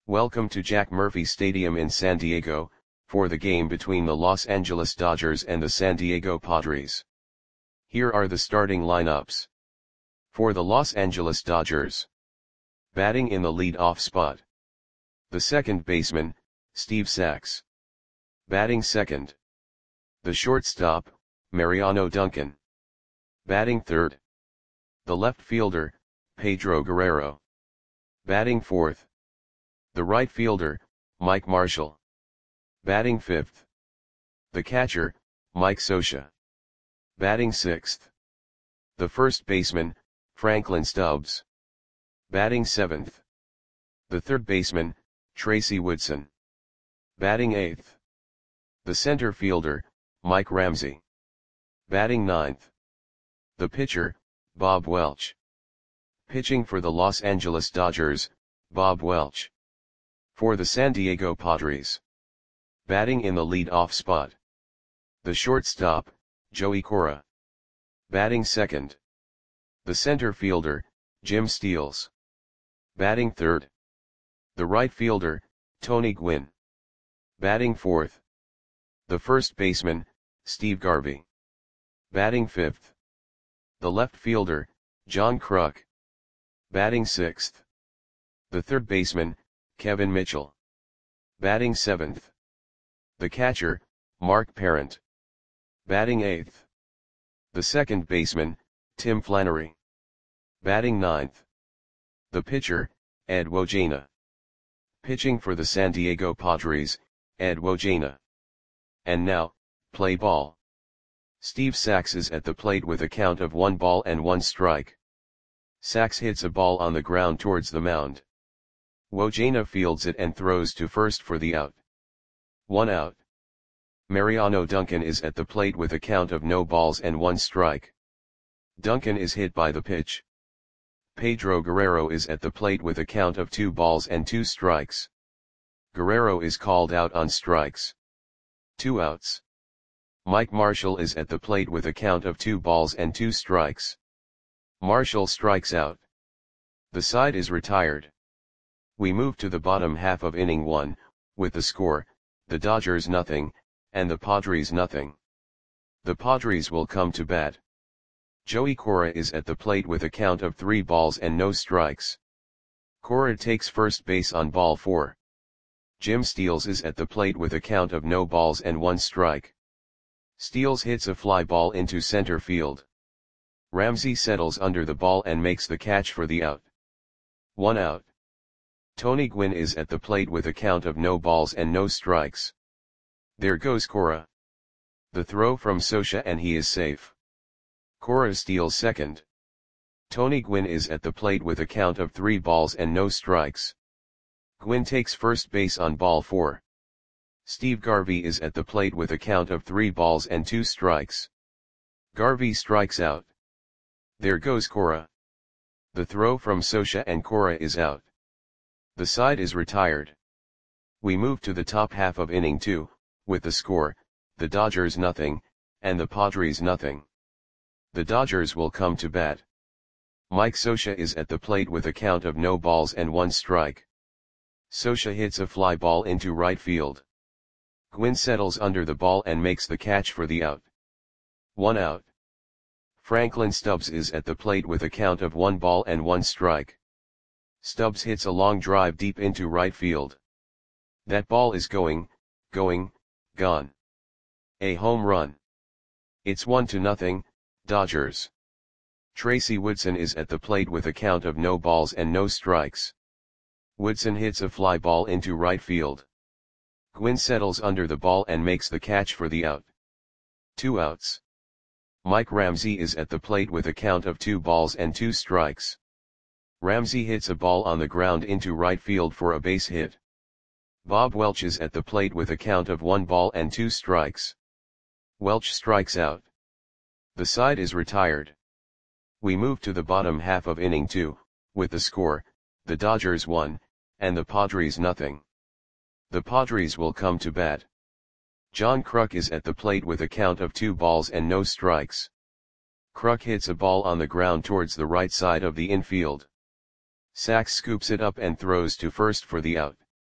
Welcome to Jack Murphy Stadium in San Diego, for the game between the Los Angeles Dodgers and the San Diego Padres. Here are the starting lineups. For the Los Angeles Dodgers. Batting in the lead-off spot. The second baseman, Steve Sax. Batting second. The shortstop, Mariano Duncan. Batting third. The left fielder, Pedro Guerrero. Batting fourth. The right fielder, Mike Marshall. Batting fifth. The catcher, Mike Scioscia. Batting sixth. The first baseman, Franklin Stubbs. Batting seventh. The third baseman, Tracy Woodson. Batting eighth. The center fielder, Mike Ramsey. Batting ninth. The pitcher, Bob Welch. Pitching for the Los Angeles Dodgers, Bob Welch. For the San Diego Padres. Batting in the lead-off spot. The shortstop, Joey Cora. Batting second. The center fielder, Jim Steels. Batting third. The right fielder, Tony Gwynn. Batting fourth. The first baseman, Steve Garvey. Batting fifth. The left fielder, John Kruk. Batting sixth. The third baseman, Kevin Mitchell. Batting seventh. The catcher, Mark Parent. Batting eighth. The second baseman, Tim Flannery. Batting ninth. The pitcher, Ed Wojena. Pitching for the San Diego Padres, Ed Wojena. And now, play ball. Steve Sax is at the plate with a count of 1 ball and 1 strike. Sax hits a ball on the ground towards the mound. Wojena fields it and throws to first for the out. 1 out. Mariano Duncan is at the plate with a count of no balls and 1 strike. Duncan is hit by the pitch. Pedro Guerrero is at the plate with a count of 2 balls and 2 strikes. Guerrero is called out on strikes. 2 outs. Mike Marshall is at the plate with a count of 2 balls and 2 strikes. Marshall strikes out. The side is retired. We move to the bottom half of inning 1, with the score, the Dodgers nothing, and the Padres nothing. The Padres will come to bat. Joey Cora is at the plate with a count of 3 balls and no strikes. Cora takes first base on ball 4. Jim Steels is at the plate with a count of no balls and 1 strike. Steels hits a fly ball into center field. Ramsey settles under the ball and makes the catch for the out. 1 out. Tony Gwynn is at the plate with a count of no balls and no strikes. There goes Cora. The throw from Scioscia and he is safe. Cora steals second. Tony Gwynn is at the plate with a count of 3 balls and no strikes. Gwynn takes first base on ball 4. Steve Garvey is at the plate with a count of 3 balls and 2 strikes. Garvey strikes out. There goes Cora. The throw from Scioscia and Cora is out. The side is retired. We move to the top half of inning 2, with the score, the Dodgers nothing, and the Padres nothing. The Dodgers will come to bat. Mike Scioscia is at the plate with a count of no balls and 1 strike. Scioscia hits a fly ball into right field. Gwynn settles under the ball and makes the catch for the out. 1 out. Franklin Stubbs is at the plate with a count of 1 ball and 1 strike. Stubbs hits a long drive deep into right field. That ball is gone. A home run. It's 1-0, Dodgers. Tracy Woodson is at the plate with a count of no balls and no strikes. Woodson hits a fly ball into right field. Gwynn settles under the ball and makes the catch for the out. 2 outs. Mike Ramsey is at the plate with a count of 2 balls and 2 strikes. Ramsey hits a ball on the ground into right field for a base hit. Bob Welch is at the plate with a count of 1 ball and 2 strikes. Welch strikes out. The side is retired. We move to the bottom half of inning 2, with the score, the Dodgers 1, and the Padres nothing. The Padres will come to bat. John Kruk is at the plate with a count of 2 balls and no strikes. Kruk hits a ball on the ground towards the right side of the infield. Sax scoops it up and throws to first for the out.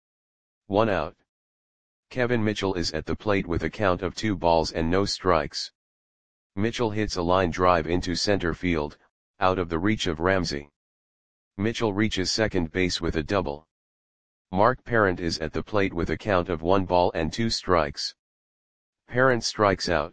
1 out. Kevin Mitchell is at the plate with a count of 2 balls and no strikes. Mitchell hits a line drive into center field, out of the reach of Ramsey. Mitchell reaches second base with a double. Mark Parent is at the plate with a count of 1 ball and 2 strikes. Parent strikes out.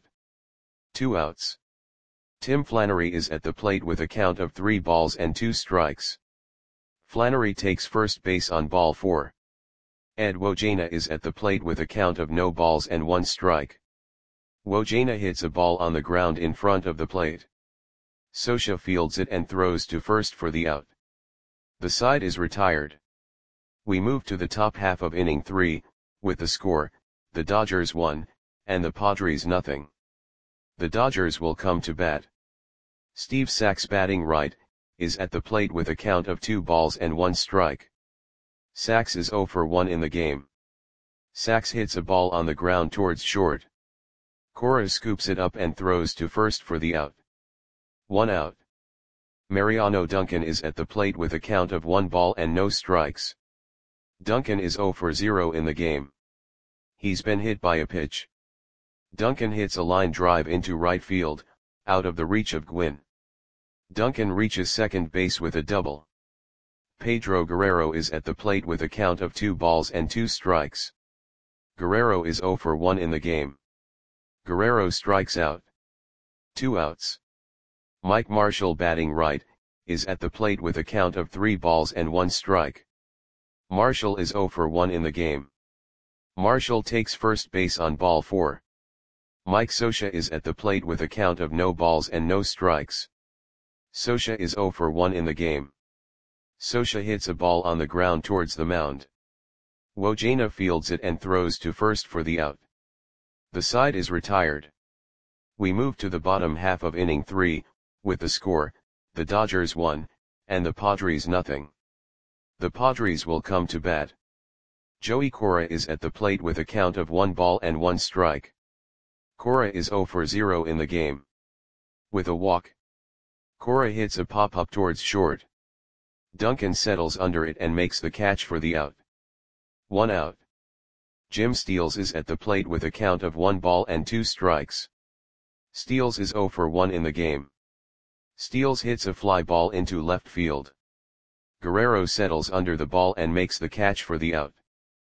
2 outs. Tim Flannery is at the plate with a count of 3 balls and 2 strikes. Flannery takes first base on ball 4. Ed Wojena is at the plate with a count of no balls and 1 strike. Wojena hits a ball on the ground in front of the plate. Scioscia fields it and throws to first for the out. The side is retired. We move to the top half of inning 3, with the score, the Dodgers 1, and the Padres nothing. The Dodgers will come to bat. Steve Sax, batting right, is at the plate with a count of 2 balls and 1 strike. Sax is 0 for 1 in the game. Sax hits a ball on the ground towards short. Cora scoops it up and throws to first for the out. 1 out. Mariano Duncan is at the plate with a count of 1 ball and no strikes. Duncan is 0 for 0 in the game. He's been hit by a pitch. Duncan hits a line drive into right field, out of the reach of Gwynn. Duncan reaches second base with a double. Pedro Guerrero is at the plate with a count of 2 balls and 2 strikes. Guerrero is 0 for 1 in the game. Guerrero strikes out. 2 outs. Mike Marshall, batting right, is at the plate with a count of 3 balls and 1 strike. Marshall is 0 for 1 in the game. Marshall takes first base on ball 4. Mike Scioscia is at the plate with a count of no balls and no strikes. Scioscia is 0 for 1 in the game. Scioscia hits a ball on the ground towards the mound. Wojena fields it and throws to first for the out. The side is retired. We move to the bottom half of inning 3, with the score, the Dodgers 1, and the Padres nothing. The Padres will come to bat. Joey Cora is at the plate with a count of 1 ball and 1 strike. Cora is 0 for 0 in the game. With a walk, Cora hits a pop-up towards short. Duncan settles under it and makes the catch for the out. 1 out. Jim Steels is at the plate with a count of 1 ball and 2 strikes. Steels is 0 for 1 in the game. Steels hits a fly ball into left field. Guerrero settles under the ball and makes the catch for the out.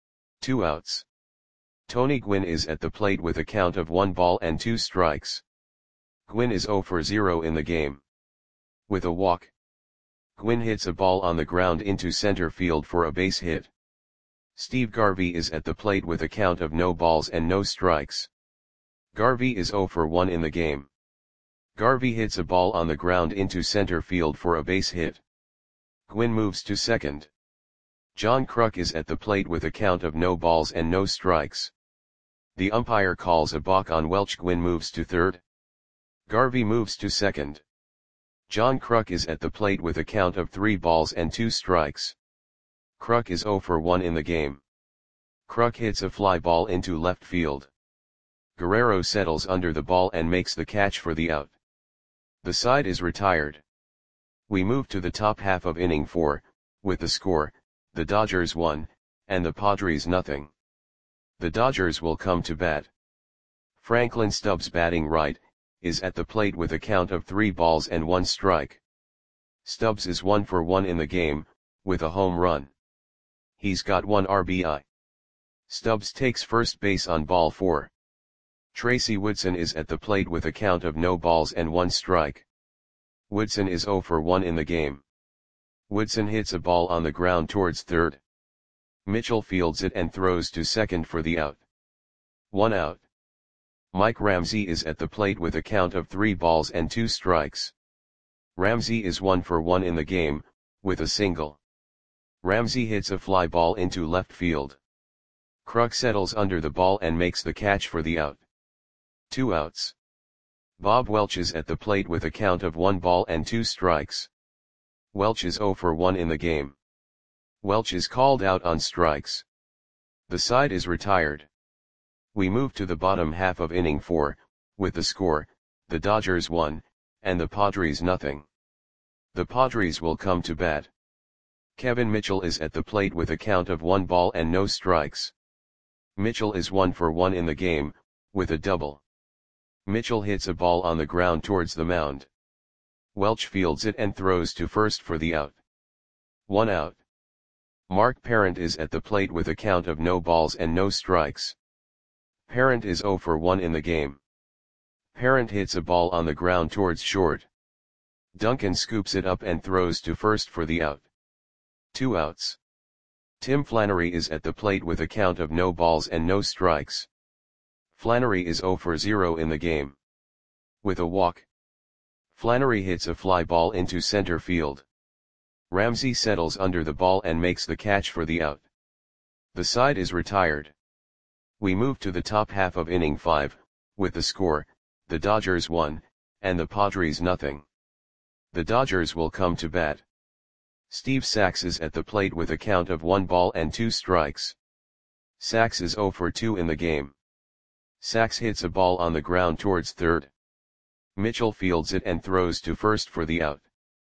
2 outs. Tony Gwynn is at the plate with a count of 1 ball and 2 strikes. Gwynn is 0 for 0 in the game. With a walk, Gwynn hits a ball on the ground into center field for a base hit. Steve Garvey is at the plate with a count of no balls and no strikes. Garvey is 0 for 1 in the game. Garvey hits a ball on the ground into center field for a base hit. Gwynn moves to second. John Kruk is at the plate with a count of no balls and no strikes. The umpire calls a balk on Welch. Gwynn moves to third. Garvey moves to second. John Kruk is at the plate with a count of 3 balls and 2 strikes. Kruk is 0 for 1 in the game. Kruk hits a fly ball into left field. Guerrero settles under the ball and makes the catch for the out. The side is retired. We move to the top half of inning 4, with the score, the Dodgers 1, and the Padres nothing. The Dodgers will come to bat. Franklin Stubbs, batting right, is at the plate with a count of 3 balls and 1 strike. Stubbs is 1 for 1 in the game, with a home run. He's got 1 RBI. Stubbs takes first base on ball 4. Tracy Woodson is at the plate with a count of no balls and 1 strike. Woodson is 0 for 1 in the game. Woodson hits a ball on the ground towards third. Mitchell fields it and throws to second for the out. 1 out. Mike Ramsey is at the plate with a count of 3 balls and 2 strikes. Ramsey is 1 for 1 in the game, with a single. Ramsey hits a fly ball into left field. Kruk settles under the ball and makes the catch for the out. 2 outs. Bob Welch is at the plate with a count of 1 ball and 2 strikes. Welch is 0 for 1 in the game. Welch is called out on strikes. The side is retired. We move to the bottom half of inning 4, with the score, the Dodgers 1, and the Padres nothing. The Padres will come to bat. Kevin Mitchell is at the plate with a count of 1 ball and no strikes. Mitchell is 1 for 1 in the game, with a double. Mitchell hits a ball on the ground towards the mound. Welch fields it and throws to first for the out. 1 out. Mark Parent is at the plate with a count of no balls and no strikes. Parent is 0 for 1 in the game. Parent hits a ball on the ground towards short. Duncan scoops it up and throws to first for the out. 2 outs. Tim Flannery is at the plate with a count of no balls and no strikes. Flannery is 0 for 0 in the game. With a walk, Flannery hits a fly ball into center field. Ramsey settles under the ball and makes the catch for the out. The side is retired. We move to the top half of inning 5, with the score, the Dodgers 1, and the Padres nothing. The Dodgers will come to bat. Steve Sax is at the plate with a count of 1 ball and 2 strikes. Sax is 0 for 2 in the game. Sax hits a ball on the ground towards third. Mitchell fields it and throws to first for the out.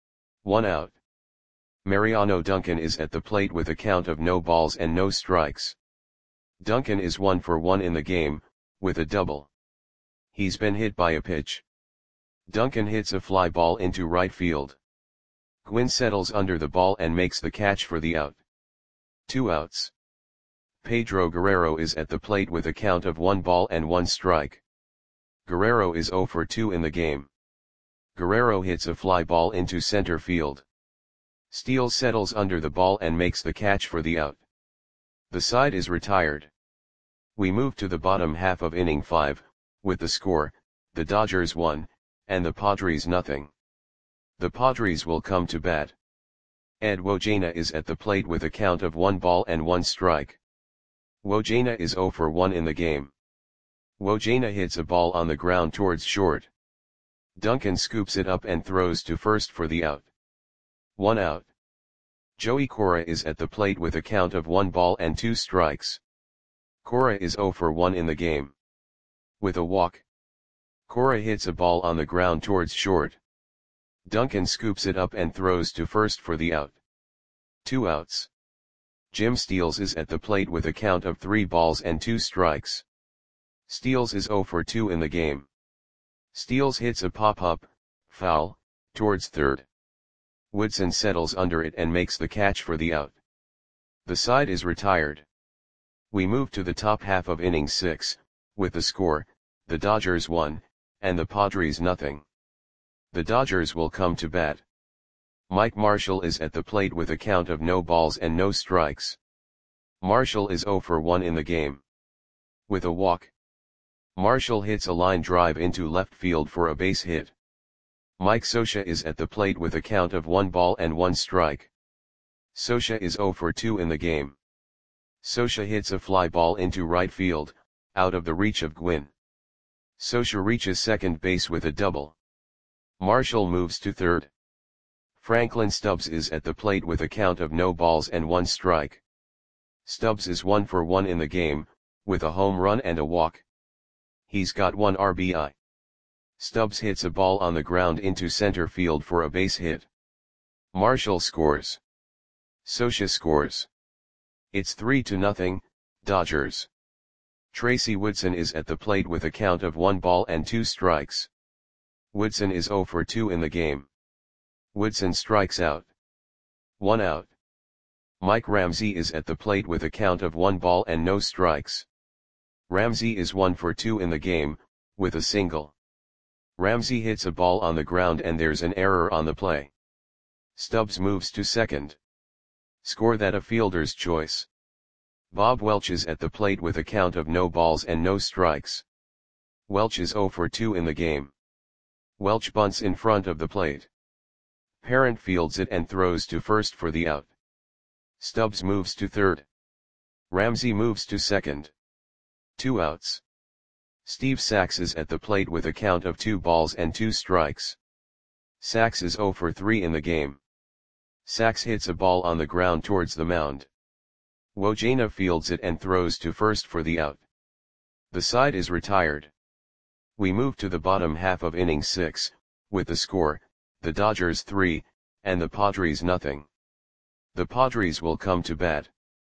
1 out. Mariano Duncan is at the plate with a count of no balls and no strikes. Duncan is 1 for 1 in the game, with a double. He's been hit by a pitch. Duncan hits a fly ball into right field. Gwynn settles under the ball and makes the catch for the out. 2 outs. Pedro Guerrero is at the plate with a count of 1 ball and 1 strike. Guerrero is 0 for 2 in the game. Guerrero hits a fly ball into center field. Steele settles under the ball and makes the catch for the out. The side is retired. We move to the bottom half of inning 5, with the score, the Dodgers 1, and the Padres nothing. The Padres will come to bat. Ed Wojana is at the plate with a count of 1 ball and 1 strike. Wojana is 0 for 1 in the game. Wojana hits a ball on the ground towards short. Duncan scoops it up and throws to first for the out. 1 out. Joey Cora is at the plate with a count of 1 ball and 2 strikes. Cora is 0 for 1 in the game. With a walk, Cora hits a ball on the ground towards short. Duncan scoops it up and throws to first for the out. 2 outs. Jim Steels is at the plate with a count of 3 balls and 2 strikes. Steels is 0 for 2 in the game. Steels hits a pop-up, foul, towards third. Woodson settles under it and makes the catch for the out. The side is retired. We move to the top half of inning 6, with the score, the Dodgers 1, and the Padres nothing. The Dodgers will come to bat. Mike Marshall is at the plate with a count of no balls and no strikes. Marshall is 0 for 1 in the game. With a walk, Marshall hits a line drive into left field for a base hit. Mike Scioscia is at the plate with a count of 1 ball and 1 strike. Scioscia is 0 for 2 in the game. Scioscia hits a fly ball into right field, out of the reach of Gwynn. Scioscia reaches second base with a double. Marshall moves to third. Franklin Stubbs is at the plate with a count of no balls and 1 strike. Stubbs is 1 for 1 in the game, with a home run and a walk. He's got 1 RBI. Stubbs hits a ball on the ground into center field for a base hit. Marshall scores. Scioscia scores. It's 3-0, Dodgers. Tracy Woodson is at the plate with a count of 1 ball and 2 strikes. Woodson is 0 for 2 in the game. Woodson strikes out. 1 out. Mike Ramsey is at the plate with a count of 1 ball and no strikes. Ramsey is 1 for 2 in the game, with a single. Ramsey hits a ball on the ground and there's an error on the play. Stubbs moves to second. Score that a fielder's choice. Bob Welch is at the plate with a count of no balls and no strikes. Welch is 0 for 2 in the game. Welch bunts in front of the plate. Parent fields it and throws to first for the out. Stubbs moves to third. Ramsey moves to second. 2 outs. Steve Sax is at the plate with a count of 2 balls and 2 strikes. Sax is 0 for 3 in the game. Sax hits a ball on the ground towards the mound. Wojana fields it and throws to first for the out. The side is retired. We move to the bottom half of inning 6, with the score, the Dodgers 3, and the Padres nothing. The Padres will come to bat.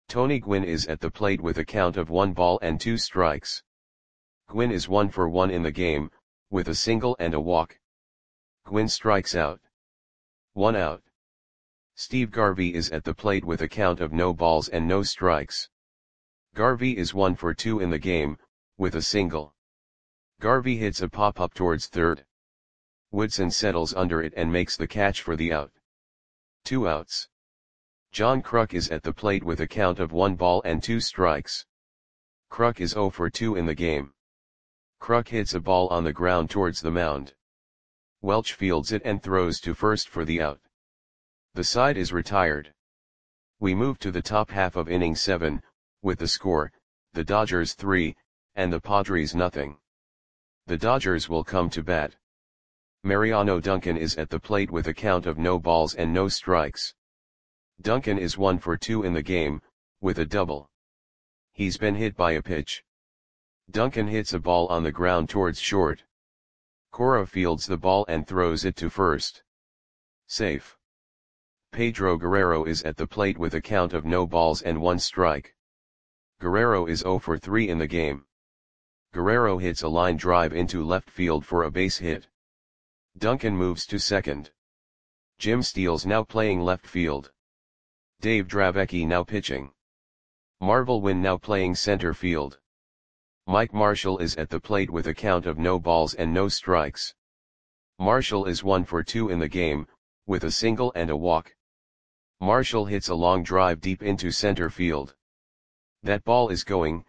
Tony Gwynn is at the plate with a count of 1 ball and 2 strikes. Gwynn is 1 for 1 in the game, with a single and a walk. Gwynn strikes out. 1 out. Steve Garvey is at the plate with a count of no balls and no strikes. Garvey is 1 for 2 in the game, with a single. Garvey hits a pop-up towards third. Woodson settles under it and makes the catch for the out. 2 outs. John Kruk is at the plate with a count of 1 ball and 2 strikes. Kruk is 0 for 2 in the game. Kruk hits a ball on the ground towards the mound. Welch fields it and throws to first for the out. The side is retired. We move to the top half of inning 7, with the score, the Dodgers 3, and the Padres nothing. The Dodgers will come to bat. Mariano Duncan is at the plate with a count of no balls and no strikes. Duncan is 1 for 2 in the game, with a double. He's been hit by a pitch. Duncan hits a ball on the ground towards short. Cora fields the ball and throws it to first. Safe. Pedro Guerrero is at the plate with a count of no balls and 1 strike. Guerrero is 0 for 3 in the game. Guerrero hits a line drive into left field for a base hit. Duncan moves to second. Jim Steele's now playing left field. Dave Dravecky now pitching. Marvel Wynn now playing center field. Mike Marshall is at the plate with a count of no balls and no strikes. Marshall is 1 for 2 in the game, with a single and a walk. Marshall hits a long drive deep into center field. That ball is gone.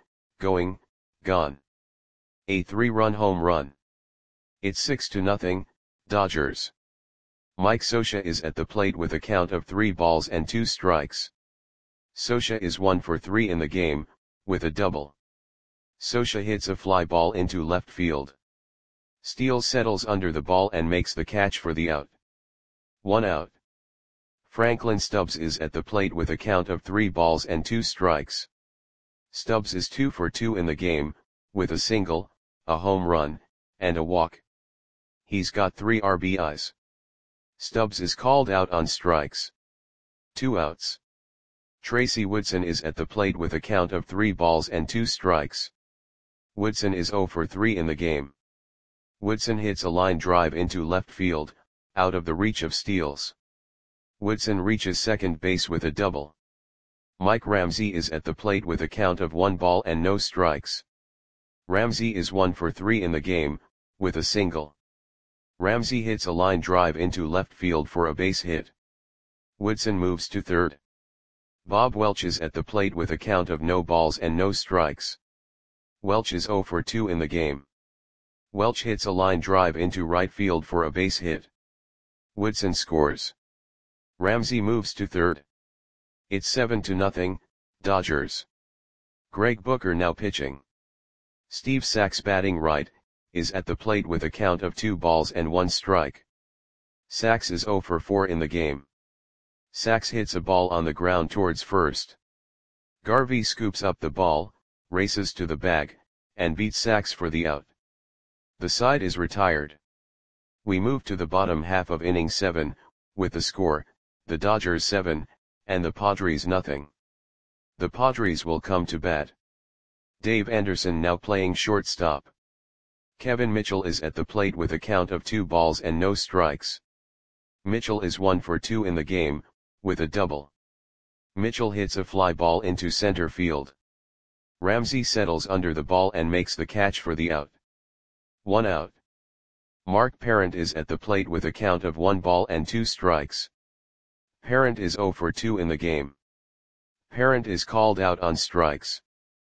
A 3-run home run. It's 6-0, Dodgers. Mike Scioscia is at the plate with a count of 3 balls and 2 strikes. Scioscia is 1 for 3 in the game, with a double. Scioscia hits a fly ball into left field. Steele settles under the ball and makes the catch for the out. 1 out. Franklin Stubbs is at the plate with a count of 3 balls and 2 strikes. Stubbs is 2 for 2 in the game, with a single, a home run, and a walk. He's got 3 RBIs. Stubbs is called out on strikes. 2 outs. Tracy Woodson is at the plate with a count of 3 balls and 2 strikes. Woodson is 0 for 3 in the game. Woodson hits a line drive into left field, out of the reach of Steele's. Woodson reaches second base with a double. Mike Ramsey is at the plate with a count of 1 ball and no strikes. Ramsey is 1 for 3 in the game, with a single. Ramsey hits a line drive into left field for a base hit. Woodson moves to third. Bob Welch is at the plate with a count of no balls and no strikes. Welch is 0 for 2 in the game. Welch hits a line drive into right field for a base hit. Woodson scores. Ramsey moves to third. It's 7-0, Dodgers. Greg Booker now pitching. Steve Sax batting right, is at the plate with a count of 2 balls and 1 strike. Sax is 0 for 4 in the game. Sax hits a ball on the ground towards first. Garvey scoops up the ball, races to the bag, and beats Sax for the out. The side is retired. We move to the bottom half of inning 7, with the score, the Dodgers 7, and the Padres nothing. The Padres will come to bat. Dave Anderson now playing shortstop. Kevin Mitchell is at the plate with a count of 2 balls and no strikes. Mitchell is 1 for 2 in the game, with a double. Mitchell hits a fly ball into center field. Ramsey settles under the ball and makes the catch for the out. 1 out. Mark Parent is at the plate with a count of 1 ball and 2 strikes. Parent is 0 for 2 in the game. Parent is called out on strikes.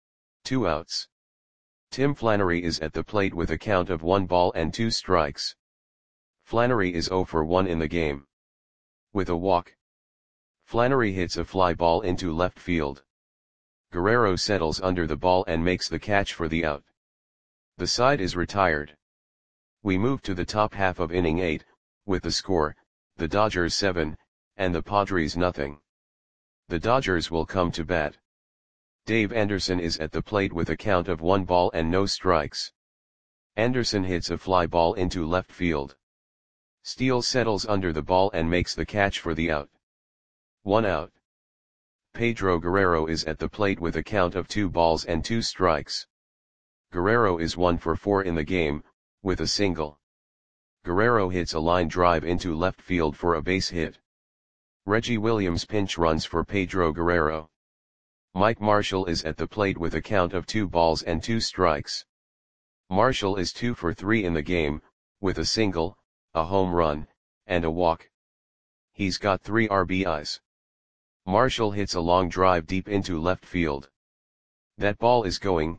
2 outs. Tim Flannery is at the plate with a count of 1 ball and 2 strikes. Flannery is 0 for 1 in the game. With a walk. Flannery hits a fly ball into left field. Guerrero settles under the ball and makes the catch for the out. The side is retired. We move to the top half of inning 8, with the score, the Dodgers 7, and the Padres nothing. The Dodgers will come to bat. Dave Anderson is at the plate with a count of 1 ball and no strikes. Anderson hits a fly ball into left field. Steele settles under the ball and makes the catch for the out. 1 out. Pedro Guerrero is at the plate with a count of 2 balls and 2 strikes. Guerrero is 1 for 4 in the game, with a single. Guerrero hits a line drive into left field for a base hit. Reggie Williams pinch runs for Pedro Guerrero. Mike Marshall is at the plate with a count of 2 balls and 2 strikes. Marshall is 2 for 3 in the game, with a single, a home run, and a walk. He's got 3 RBIs. Marshall hits a long drive deep into left field. That ball is going,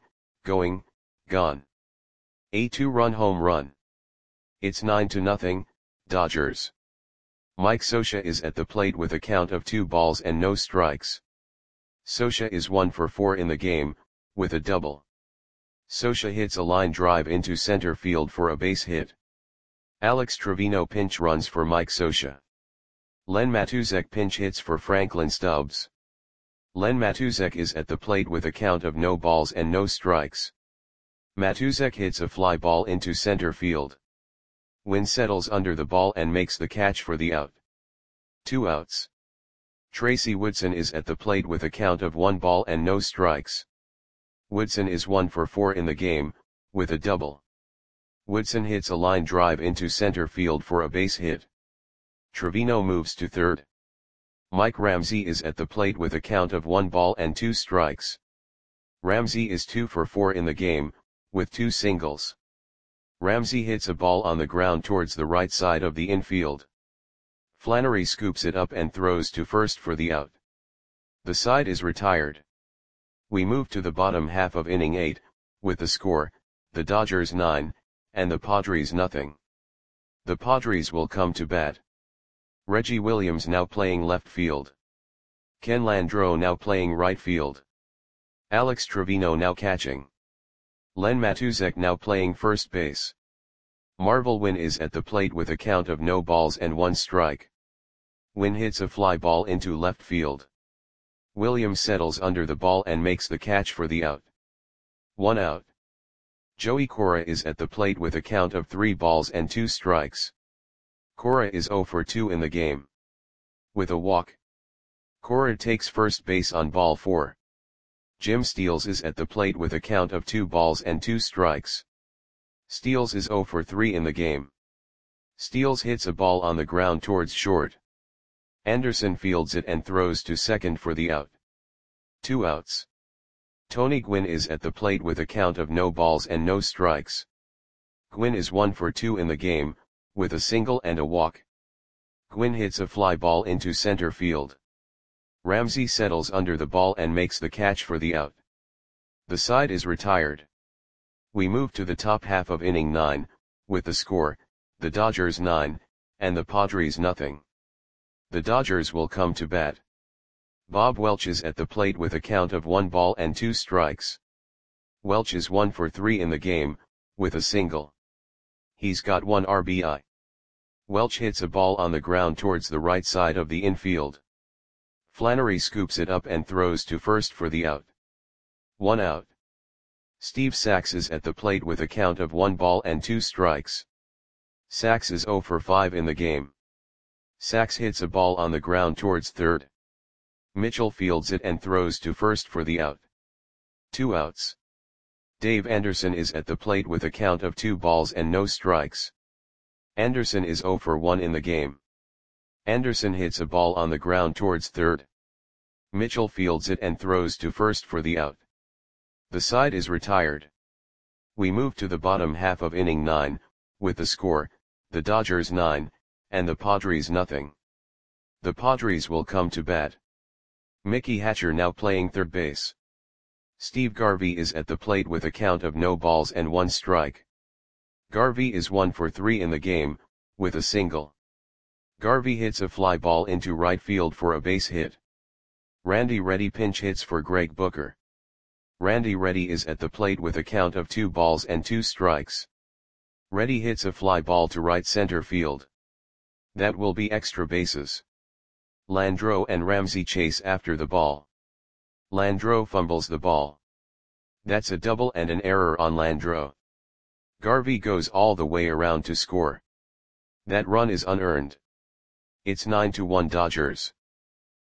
gone. A 2-run home run. It's 9-0, Dodgers. Mike Scioscia is at the plate with a count of 2 balls and no strikes. Scioscia is 1 for 4 in the game, with a double. Scioscia hits a line drive into center field for a base hit. Alex Trevino pinch runs for Mike Scioscia. Len Matusek pinch hits for Franklin Stubbs. Len Matusek is at the plate with a count of no balls and no strikes. Matusek hits a fly ball into center field. Wynn settles under the ball and makes the catch for the out. 2 outs. Tracy Woodson is at the plate with a count of 1 ball and no strikes. Woodson is 1 for 4 in the game, with a double. Woodson hits a line drive into center field for a base hit. Trevino moves to third. Mike Ramsey is at the plate with a count of 1 ball and 2 strikes. Ramsey is 2 for 4 in the game, with 2 singles. Ramsey hits a ball on the ground towards the right side of the infield. Flannery scoops it up and throws to first for the out. The side is retired. We move to the bottom half of inning 8, with the score, the Dodgers 9, and the Padres nothing. The Padres will come to bat. Reggie Williams now playing left field. Ken Landreau now playing right field. Alex Trevino now catching. Len Matusek now playing first base. Marvel Wynn is at the plate with a count of no balls and 1 strike. Wynn hits a fly ball into left field. Williams settles under the ball and makes the catch for the out. 1 out. Joey Cora is at the plate with a count of 3 balls and 2 strikes. Cora is 0 for 2 in the game. With a walk. Cora takes first base on ball 4. Jim Steels is at the plate with a count of 2 balls and 2 strikes. Steels is 0 for 3 in the game. Steels hits a ball on the ground towards short. Anderson fields it and throws to second for the out. 2 outs. Tony Gwynn is at the plate with a count of no balls and no strikes. Gwynn is 1 for 2 in the game, with a single and a walk. Gwynn hits a fly ball into center field. Ramsey settles under the ball and makes the catch for the out. The side is retired. We move to the top half of inning 9, with the score, the Dodgers 9, and the Padres nothing. The Dodgers will come to bat. Bob Welch is at the plate with a count of 1 ball and 2 strikes. Welch is 1 for 3 in the game, with a single. He's got 1 RBI. Welch hits a ball on the ground towards the right side of the infield. Flannery scoops it up and throws to first for the out. 1 out. Steve Sax is at the plate with a count of 1 ball and 2 strikes. Sax is 0 for 5 in the game. Sax hits a ball on the ground towards third. Mitchell fields it and throws to first for the out. 2 outs. Dave Anderson is at the plate with a count of 2 balls and no strikes. Anderson is 0 for 1 in the game. Anderson hits a ball on the ground towards third. Mitchell fields it and throws to first for the out. The side is retired. We move to the bottom half of inning 9, with the score, the Dodgers 9, and the Padres nothing. The Padres will come to bat. Mickey Hatcher now playing third base. Steve Garvey is at the plate with a count of no balls and 1 strike. Garvey is 1 for 3 in the game, with a single. Garvey hits a fly ball into right field for a base hit. Randy Reddy pinch hits for Greg Booker. Randy Reddy is at the plate with a count of 2 balls and 2 strikes. Reddy hits a fly ball to right center field. That will be extra bases. Landreau and Ramsey chase after the ball. Landreau fumbles the ball. That's a double and an error on Landreau. Garvey goes all the way around to score. That run is unearned. It's 9-1 Dodgers.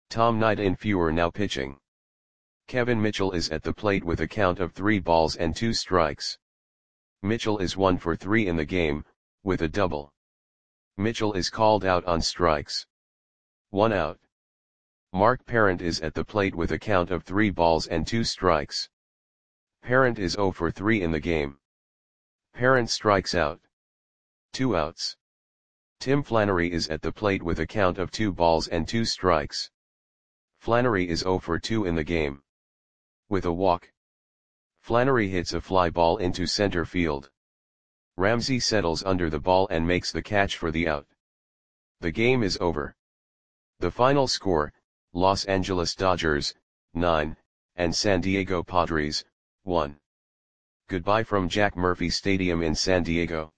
Tom Knight and Fewer now pitching. Kevin Mitchell is at the plate with a count of 3 balls and 2 strikes. Mitchell is 1 for 3 in the game, with a double. Mitchell is called out on strikes. 1 out. Mark Parent is at the plate with a count of 3 balls and 2 strikes. Parent is 0 for 3 in the game. Parent strikes out. 2 outs. Tim Flannery is at the plate with a count of 2 balls and 2 strikes. Flannery is 0 for 2 in the game. With a walk. Flannery hits a fly ball into center field. Ramsey settles under the ball and makes the catch for the out. The game is over. The final score, Los Angeles Dodgers, 9, and San Diego Padres, 1. Goodbye from Jack Murphy Stadium in San Diego.